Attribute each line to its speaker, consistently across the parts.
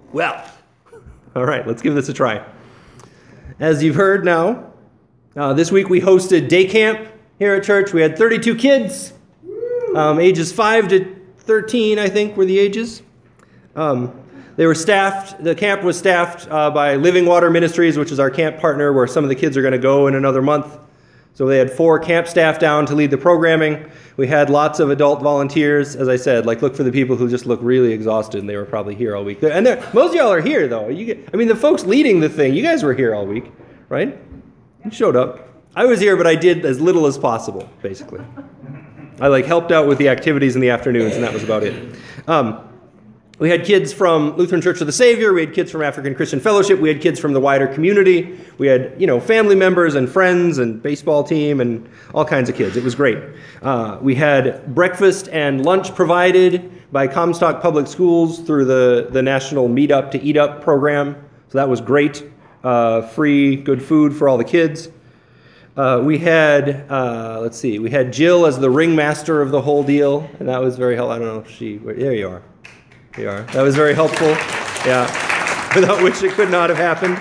Speaker 1: Well, all right, let's give this a try. As you've heard now, this week we hosted day camp here at church. We had 32 kids, ages 5 to 13, I think, were the ages. They were staffed, the camp was staffed by Living Water Ministries, which is our camp partner, where some of the kids are going to go in another month. So they had 4 camp staff down to lead the programming. We had lots of adult volunteers, as I said, like look for the people who just look really exhausted, and they were probably here all week. And most of y'all are here, though. The folks leading the thing, you guys were here all week, right? You showed up. I was here, but I did as little as possible, basically. I helped out with the activities in the afternoons, and that was about it. We had kids from Lutheran Church of the Savior. We had kids from African Christian Fellowship. We had kids from the wider community. We had, family members and friends and baseball team and all kinds of kids. It was great. We had breakfast and lunch provided by Comstock Public Schools through the National Meet Up to Eat Up program. So that was great. Free, good food for all the kids. We had Jill as the ringmaster of the whole deal, and that was very helpful. I don't know if there you are. That was very helpful. Yeah, without which it could not have happened.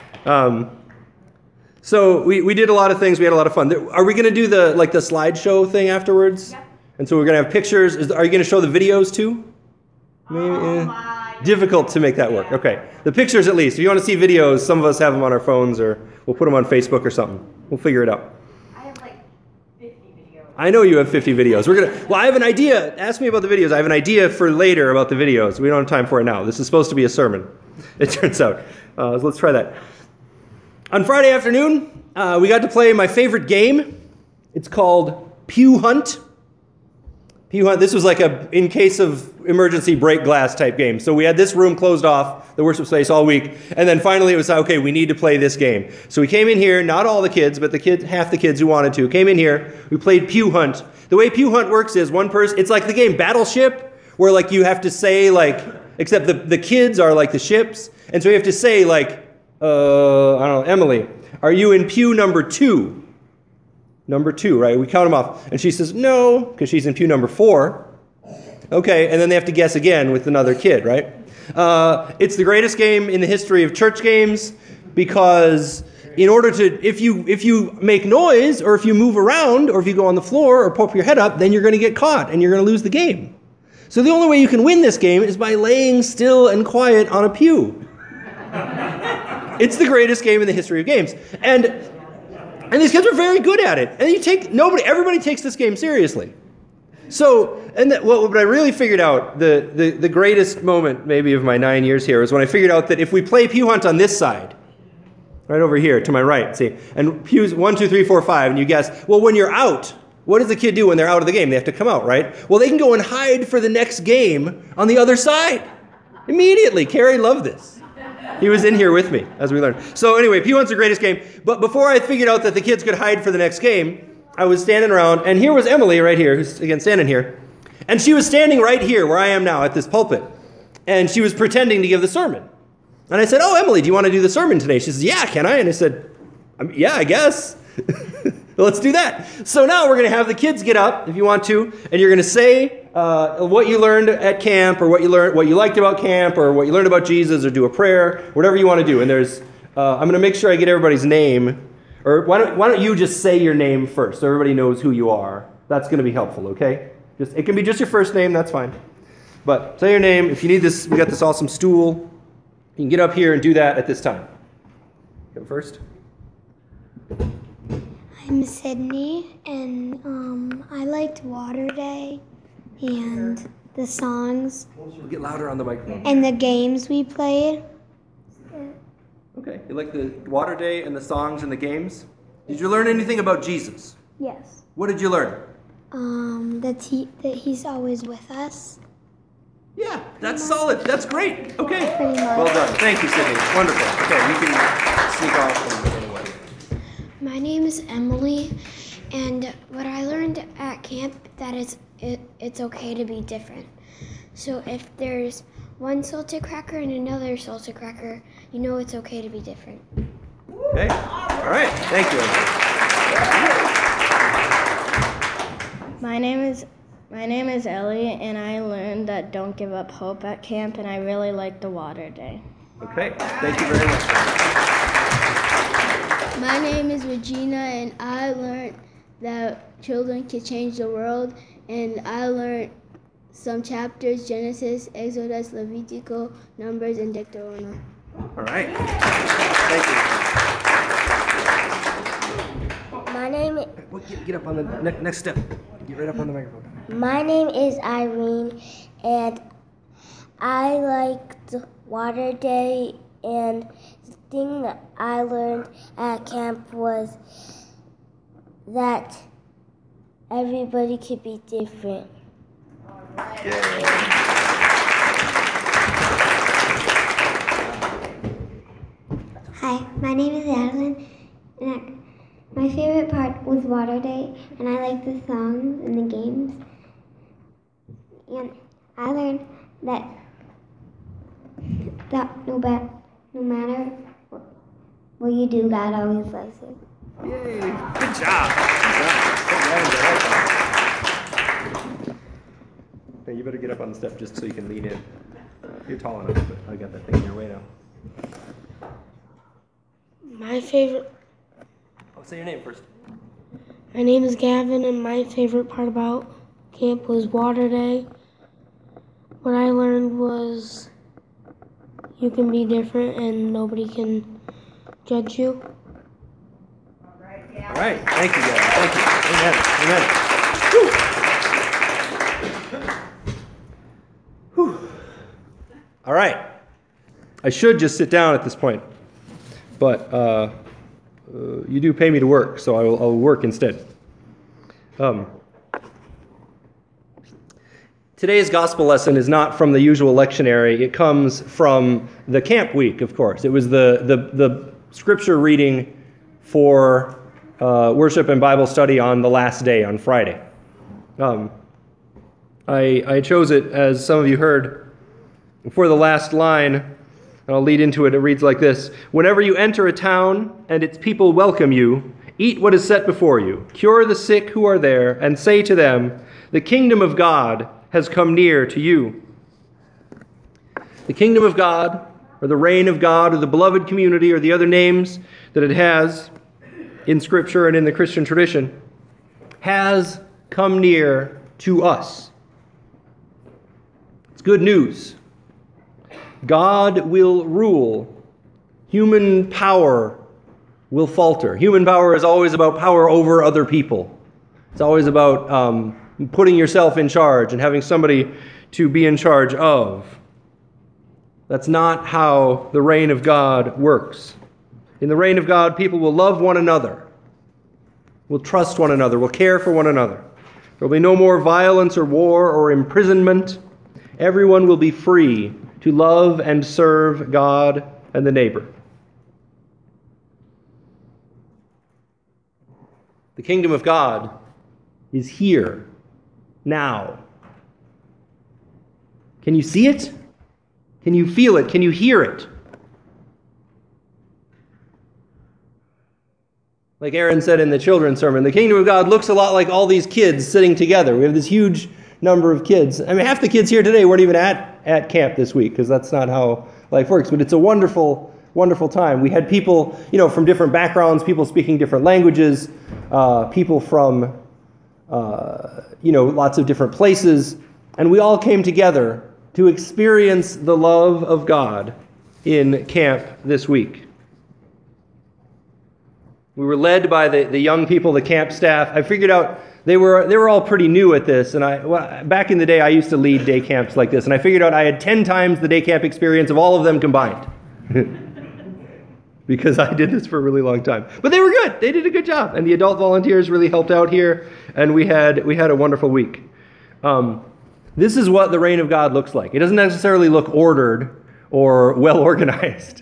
Speaker 1: So we did a lot of things. We had a lot of fun. Are we going to do the slideshow thing afterwards? Yeah. And so we're going to have pictures. Are you going to show the videos too? Maybe, difficult to make that work. Okay, the pictures at least. If you want to see videos, some of us have them on our phones, or we'll put them on Facebook or something. We'll figure it out. I know you have 50 videos. I have an idea. Ask me about the videos. I have an idea for later about the videos. We don't have time for it now. This is supposed to be a sermon, it turns out. So let's try that. On Friday afternoon, we got to play my favorite game. It's called Pew Hunt. Pew Hunt. This was like a in case of emergency break glass type game. So we had this room closed off, the worship space, all week. And then finally it was, okay, we need to play this game. So we came in here, not all the kids, but half the kids who wanted to, came in here. We played Pew Hunt. The way Pew Hunt works is one person, it's like the game Battleship, where you have to say except the kids are like the ships. And so you have to say I don't know, Emily, are you in pew number 2? Number 2, right? We count them off. And she says, no, because she's in pew number 4. Okay, and then they have to guess again with another kid, right? It's the greatest game in the history of church games, because in order to, if you make noise, or if you move around, or if you go on the floor, or poke your head up, then you're going to get caught, and you're going to lose the game. So the only way you can win this game is by laying still and quiet on a pew. It's the greatest game in the history of games. And these kids are very good at it. And everybody takes this game seriously. So, what I really figured out, the greatest moment maybe of my 9 years here, is when I figured out that if we play Pew Hunt on this side, right over here to my right, see, and pews 1, 2, 3, 4, 5, and you guess, well, when you're out, what does the kid do when they're out of the game? They have to come out, right? Well, they can go and hide for the next game on the other side. Immediately. Carrie loved this. He was in here with me as we learned. So anyway, Pew Hunt's the greatest game. But before I figured out that the kids could hide for the next game, I was standing around, and here was Emily right here, who's again standing here. And she was standing right here where I am now at this pulpit. And she was pretending to give the sermon. And I said, oh, Emily, do you want to do the sermon today? She says, yeah, can I? And I said, yeah, I guess. Let's do that. So now we're going to have the kids get up, if you want to, and you're going to say what you learned at camp, or what you liked about camp, or what you learned about Jesus, or do a prayer, whatever you want to do. And I'm going to make sure I get everybody's name. Or why don't you just say your name first, so everybody knows who you are. That's going to be helpful, okay? It can be just your first name, that's fine. But say your name. If you need this, we got this awesome stool. You can get up here and do that at this time. Go first.
Speaker 2: I'm Sydney, and I liked Water Day and the songs.
Speaker 1: We'll get louder on the microphone.
Speaker 2: And the games we played.
Speaker 1: Okay, you like the Water Day and the songs and the games? Did you learn anything about Jesus?
Speaker 2: Yes.
Speaker 1: What did you learn?
Speaker 2: That he's always with us.
Speaker 1: Yeah, that's solid. That's great. Okay.
Speaker 2: Pretty much.
Speaker 1: Well done. Thank you, Sydney. Wonderful. Okay, you can sneak off anyway.
Speaker 2: My name is Emily, and what I learned at camp that it's okay to be different. So if there's one salted cracker and another salted cracker, you know it's okay to be different.
Speaker 1: Okay. All right. Thank you, Emily.
Speaker 3: My name is My name is Ellie, and I learned that don't give up hope at camp, and I really like the water day.
Speaker 1: Okay, thank you very much.
Speaker 4: My name is Regina, and I learned that children can change the world, and I learned some chapters: Genesis, Exodus, Levitico, Numbers, and Deuteronomy.
Speaker 1: All right. Thank you.
Speaker 5: My name
Speaker 1: Get up on the next step. Get right up on the microphone.
Speaker 5: My name is Irene, and I liked Water Day, and the thing that I learned at camp was that everybody could be different.
Speaker 2: Hi, my name is Adeline, and my favorite part was Water Day, and I like the songs and the games. And I learned that no matter what you do, God always loves you.
Speaker 1: Yay! Good job. Hey, you better get up on the step just so you can lean in. You're tall enough, but I got that thing in your way now.
Speaker 6: My favorite.
Speaker 1: Oh, say your name first.
Speaker 6: My name is Gavin, and my favorite part about camp was Water Day. What I learned was you can be different and nobody can judge you.
Speaker 1: All right. Thank you, guys. Thank you. Amen. Whew. Whew. All right. I should just sit down at this point, but you do pay me to work, so I'll work instead. Today's gospel lesson is not from the usual lectionary. It comes from the camp week, of course. It was the scripture reading for worship and Bible study on the last day, on Friday. I chose it, as some of you heard, for the last line, and I'll lead into it. It reads like this: "Whenever you enter a town and its people welcome you, eat what is set before you, cure the sick who are there, and say to them, 'The kingdom of God has come near to you.'" The kingdom of God, or the reign of God, or the beloved community, or the other names that it has in Scripture and in the Christian tradition, has come near to us. It's good news. God will rule. Human power will falter. Human power is always about power over other people. It's always about putting yourself in charge and having somebody to be in charge of. That's not how the reign of God works. In the reign of God, people will love one another, will trust one another, will care for one another. There will be no more violence or war or imprisonment. Everyone will be free to love and serve God and the neighbor. The kingdom of God is here, now. Can you see it? Can you feel it? Can you hear it? Like Aaron said in the children's sermon, the kingdom of God looks a lot like all these kids sitting together. We have this huge number of kids. I mean, half the kids here today weren't even at camp this week, because that's not how life works. But it's a wonderful, wonderful time. We had people, from different backgrounds, people speaking different languages, people from, lots of different places. And we all came together to experience the love of God in camp this week. We were led by the young people, the camp staff. I figured out they were all pretty new at this, and back in the day I used to lead day camps like this, and I figured out I had 10 times the day camp experience of all of them combined. Because I did this for a really long time. But they were good. They did a good job, and the adult volunteers really helped out here, and we had a wonderful week. This is what the reign of God looks like. It doesn't necessarily look ordered or well organized.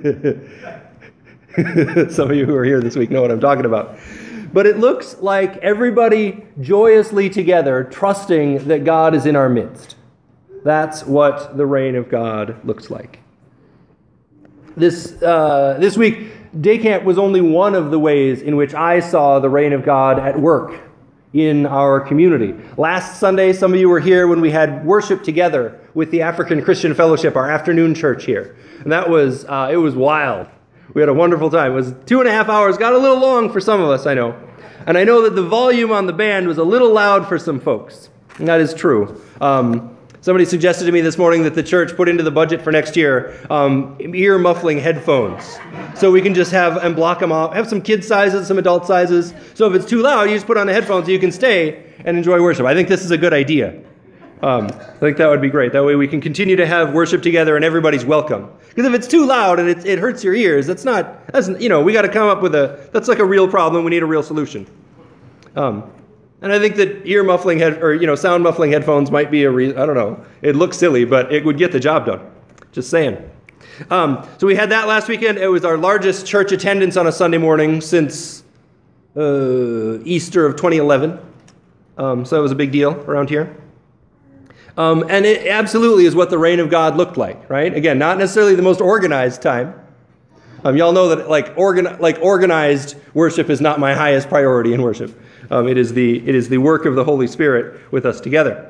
Speaker 1: Some of you who are here this week know what I'm talking about. But it looks like everybody joyously together, trusting that God is in our midst. That's what the reign of God looks like. This week, day camp was only one of the ways in which I saw the reign of God at work in our community. Last Sunday, some of you were here when we had worship together with the African Christian Fellowship, our afternoon church here. And that was, it was wild. We had a wonderful time. It was 2.5 hours, got a little long for some of us, I know. And I know that the volume on the band was a little loud for some folks. And that is true. Somebody suggested to me this morning that the church put into the budget for next year ear muffling headphones. So we can just have and block them off. Have some kid sizes, some adult sizes. So if it's too loud, you just put on the headphones so you can stay and enjoy worship. I think this is a good idea. I think that would be great. That way we can continue to have worship together and everybody's welcome. Because if it's too loud and it hurts your ears, that's we got to come up with that's like a real problem. We need a real solution. And I think that ear muffling sound muffling headphones might be I don't know. It looks silly, but it would get the job done. Just saying. So we had that last weekend. It was our largest church attendance on a Sunday morning since Easter of 2011. So it was a big deal around here. And it absolutely is what the reign of God looked like, right? Again, not necessarily the most organized time. Y'all know that organized worship is not my highest priority in worship. It is the work of the Holy Spirit with us together.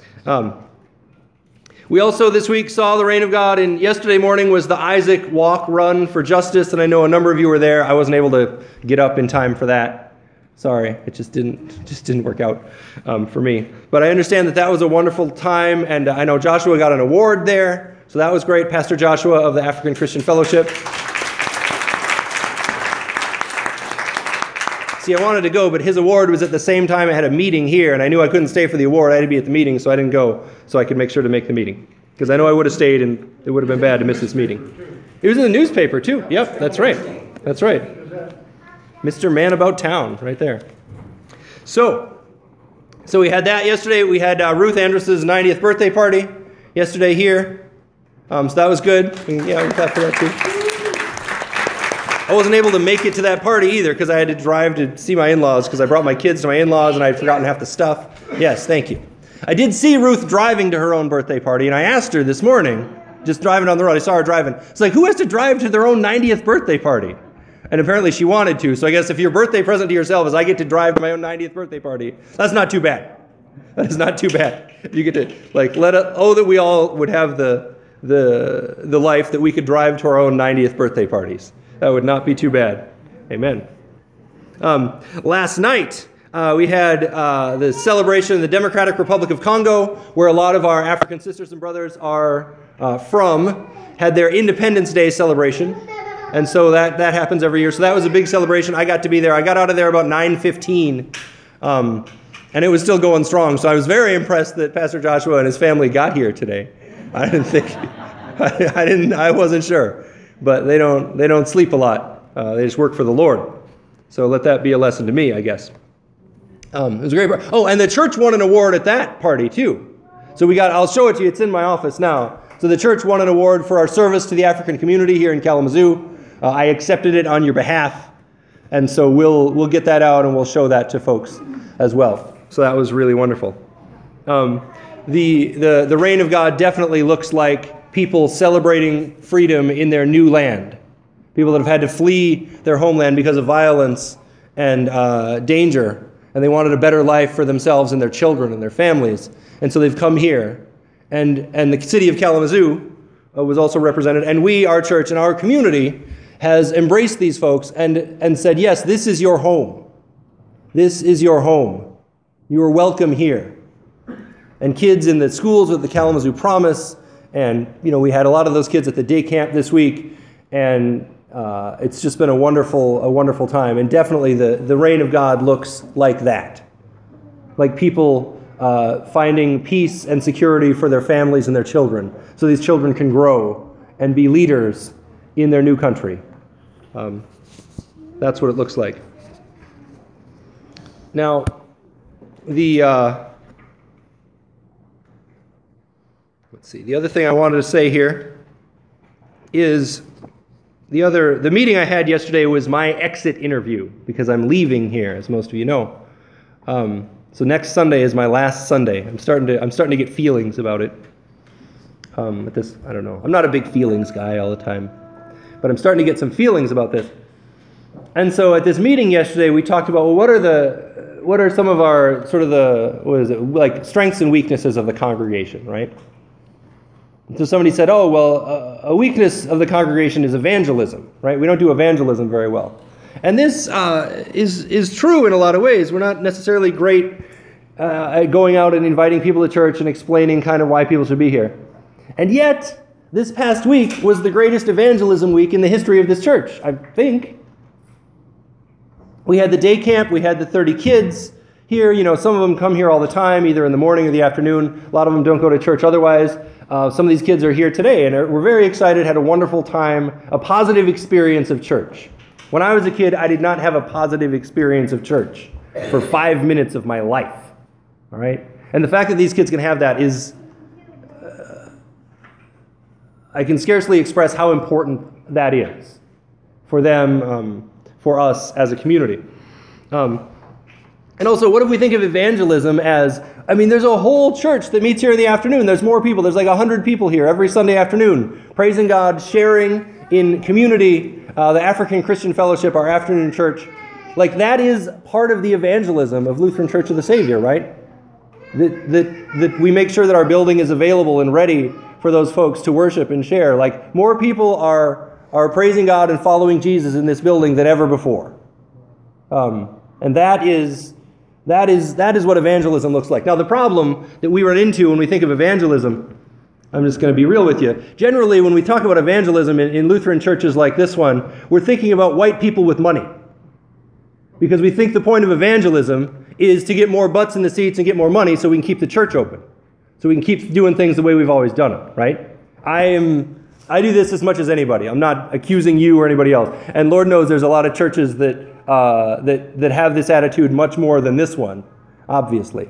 Speaker 1: We also this week saw the reign of God, and yesterday morning was the Isaac Walk Run for Justice, and I know a number of you were there. I wasn't able to get up in time for that. Sorry, it just didn't work out for me. But I understand that was a wonderful time, and I know Joshua got an award there, so that was great. Pastor Joshua of the African Christian Fellowship. See, I wanted to go, but his award was at the same time I had a meeting here, and I knew I couldn't stay for the award. I had to be at the meeting, so I didn't go, so I could make sure to make the meeting. Because I know I would have stayed, and it would have been bad to miss this meeting. It was in the newspaper, too. Yep, that's right. That's right. Mr. Man About Town, right there. So we had that yesterday. We had Ruth Andrus's 90th birthday party yesterday here. So that was good. Yeah, we clap for that, too. I wasn't able to make it to that party either because I had to drive to see my in-laws because I brought my kids to my in-laws and I had forgotten half the stuff. Yes, thank you. I did see Ruth driving to her own birthday party, and I asked her this morning, just driving on the road, I saw her driving. It's like, who has to drive to their own 90th birthday party? And apparently she wanted to, so I guess if your birthday present to yourself is I get to drive to my own 90th birthday party, that's not too bad. That is not too bad. You get to, that we all would have the life that we could drive to our own 90th birthday parties. That would not be too bad. Amen. Last night, we had the celebration in the Democratic Republic of Congo, where a lot of our African sisters and brothers are from, had their Independence Day celebration. And so that happens every year. So that was a big celebration. I got to be there. I got out of there about 9:15, and it was still going strong. So I was very impressed that Pastor Joshua and his family got here today. I didn't think, I wasn't sure. But they don't sleep a lot. They just work for the Lord. So let that be a lesson to me, I guess. It was a great party. Oh, and the church won an award at that party too. So I'll show it to you. It's in my office now. So the church won an award for our service to the African community here in Kalamazoo. I accepted it on your behalf, and so we'll get that out and we'll show that to folks as well. So that was really wonderful. The reign of God definitely looks like people celebrating freedom in their new land. People that have had to flee their homeland because of violence and danger, and they wanted a better life for themselves and their children and their families. And so they've come here. And the city of Kalamazoo was also represented. And we, our church and our community, has embraced these folks and said, yes, this is your home. This is your home. You are welcome here. And kids in the schools with the Kalamazoo Promise, and we had a lot of those kids at the day camp this week, and it's just been a wonderful time. And definitely the reign of God looks like that, like people finding peace and security for their families and their children, so these children can grow and be leaders in their new country. That's what it looks like. Now, the other thing I wanted to say here is the meeting I had yesterday was my exit interview because I'm leaving here, as most of you know. So next Sunday is my last Sunday. I'm starting to get feelings about it. At this, I don't know. I'm not a big feelings guy all the time, but I'm starting to get some feelings about this. And so at this meeting yesterday, we talked about, well, what are some of our sort of like strengths and weaknesses of the congregation, right? So somebody said, oh, well, a weakness of the congregation is evangelism, right? We don't do evangelism very well. And this is true in a lot of ways. We're not necessarily great at going out and inviting people to church and explaining kind of why people should be here. And yet, this past week was the greatest evangelism week in the history of this church, I think. We had the day camp, we had the 30 kids here. Some of them come here all the time, either in the morning or the afternoon. A lot of them don't go to church otherwise. Some of these kids are here today, and we're very excited, had a wonderful time, a positive experience of church. When I was a kid, I did not have a positive experience of church for 5 minutes of my life. All right? And the fact that these kids can have that is, I can scarcely express how important that is for them, for us as a community. And also, what if we think of evangelism as, there's a whole church that meets here in the afternoon. There's more people. There's like 100 people here every Sunday afternoon, praising God, sharing in community, the African Christian Fellowship, our afternoon church. Like, that is part of the evangelism of Lutheran Church of the Savior, right? That we make sure that our building is available and ready for those folks to worship and share. Like, more people are praising God and following Jesus in this building than ever before. And that is what evangelism looks like. Now, the problem that we run into when we think of evangelism, I'm just going to be real with you. Generally, when we talk about evangelism in Lutheran churches like this one, we're thinking about white people with money. Because we think the point of evangelism is to get more butts in the seats and get more money so we can keep the church open. So we can keep doing things the way we've always done it, right? I do this as much as anybody. I'm not accusing you or anybody else. And Lord knows there's a lot of churches that have this attitude much more than this one, obviously.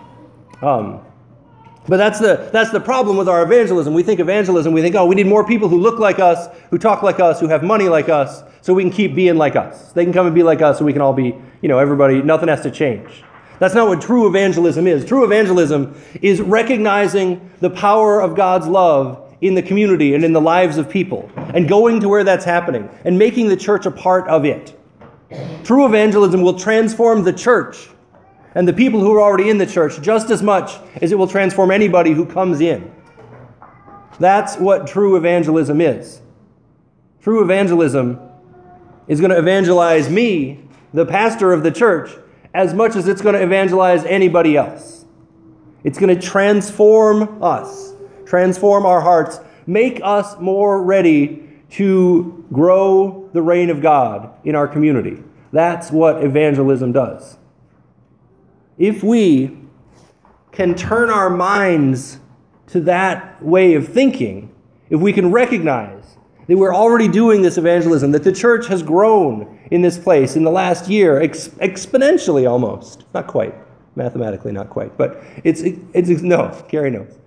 Speaker 1: But that's the problem with our evangelism. We think evangelism, we think, oh, we need more people who look like us, who talk like us, who have money like us, so we can keep being like us. They can come and be like us, so we can all be, everybody, nothing has to change. That's not what true evangelism is. True evangelism is recognizing the power of God's love in the community and in the lives of people, and going to where that's happening, and making the church a part of it. True evangelism will transform the church and the people who are already in the church just as much as it will transform anybody who comes in. That's what true evangelism is. True evangelism is going to evangelize me, the pastor of the church, as much as it's going to evangelize anybody else. It's going to transform us, transform our hearts, make us more ready to grow the reign of God in our community. That's what evangelism does. If we can turn our minds to that way of thinking, if we can recognize that we're already doing this evangelism, that the church has grown in this place in the last year, exponentially almost. Not quite. Mathematically, not quite. But it's no, Gary knows.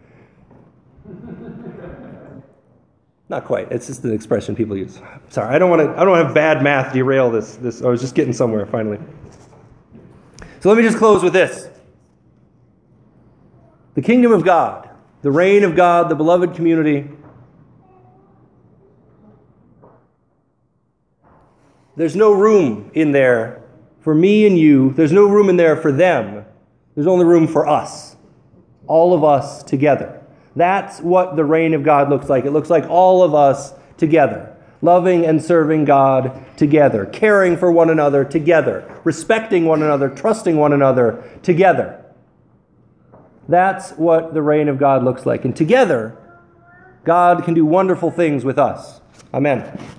Speaker 1: Not quite. It's just an expression people use. Sorry, I don't want to have bad math derail this. I was just getting somewhere finally. So let me just close with this. The kingdom of God, the reign of God, the beloved community. There's no room in there for me and you. There's no room in there for them. There's only room for us. All of us together. That's what the reign of God looks like. It looks like all of us together. Loving and serving God together. Caring for one another together. Respecting one another. Trusting one another together. That's what the reign of God looks like. And together, God can do wonderful things with us. Amen.